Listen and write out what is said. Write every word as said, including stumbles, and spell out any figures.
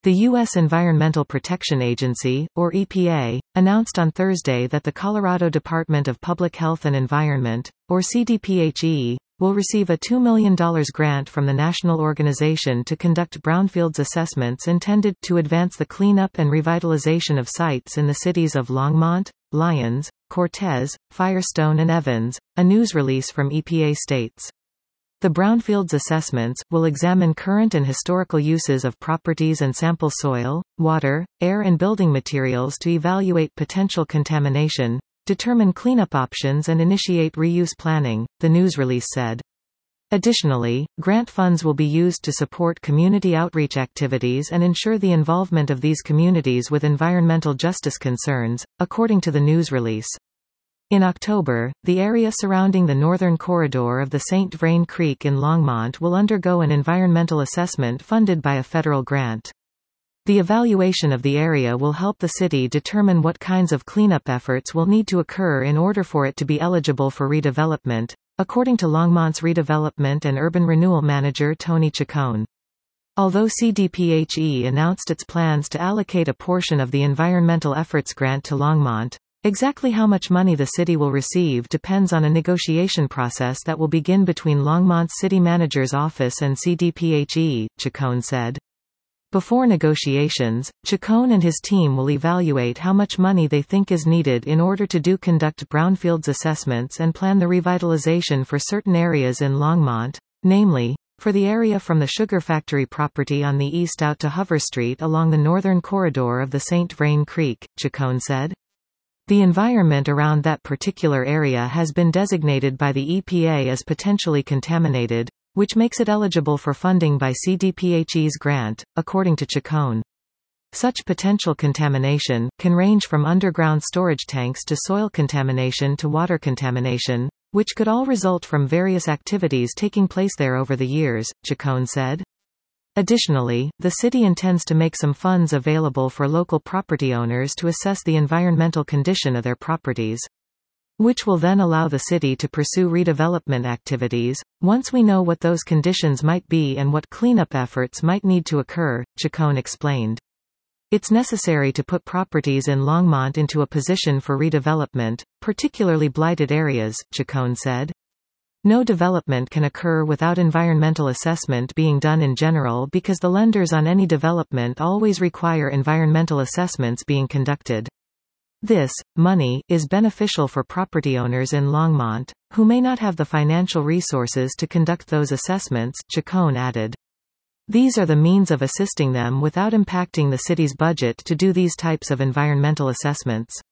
The U S Environmental Protection Agency, or E P A, announced on Thursday that the Colorado Department of Public Health and Environment, or C D P H E, will receive a two million dollars grant from the national organization to conduct brownfields assessments intended to advance the cleanup and revitalization of sites in the cities of Longmont, Lyons, Cortez, Firestone and Evans, a news release from E P A states. The brownfields assessments will examine current and historical uses of properties and sample soil, water, air and building materials to evaluate potential contamination, determine cleanup options and initiate reuse planning, the news release said. Additionally, grant funds will be used to support community outreach activities and ensure the involvement of these communities with environmental justice concerns, according to the news release. In October, the area surrounding the northern corridor of the Saint Vrain Creek in Longmont will undergo an environmental assessment funded by a federal grant. The evaluation of the area will help the city determine what kinds of cleanup efforts will need to occur in order for it to be eligible for redevelopment, according to Longmont's redevelopment and urban renewal manager Tony Chacon. Although C D P H E announced its plans to allocate a portion of the environmental efforts grant to Longmont, exactly how much money the city will receive depends on a negotiation process that will begin between Longmont's city manager's office and C D P H E, Chacon said. Before negotiations, Chacon and his team will evaluate how much money they think is needed in order to do conduct brownfields assessments and plan the revitalization for certain areas in Longmont, namely, for the area from the sugar factory property on the east out to Hover Street along the northern corridor of the Saint Vrain Creek, Chacon said. The environment around that particular area has been designated by the E P A as potentially contaminated, which makes it eligible for funding by C D P H E's grant, according to Chacon. Such potential contamination can range from underground storage tanks to soil contamination to water contamination, which could all result from various activities taking place there over the years, Chacon said. Additionally, the city intends to make some funds available for local property owners to assess the environmental condition of their properties, which will then allow the city to pursue redevelopment activities, once we know what those conditions might be and what cleanup efforts might need to occur, Chacon explained. It's necessary to put properties in Longmont into a position for redevelopment, particularly blighted areas, Chacon said. No development can occur without environmental assessment being done in general because the lenders on any development always require environmental assessments being conducted. This, money, is beneficial for property owners in Longmont, who may not have the financial resources to conduct those assessments, Chacon added. These are the means of assisting them without impacting the city's budget to do these types of environmental assessments.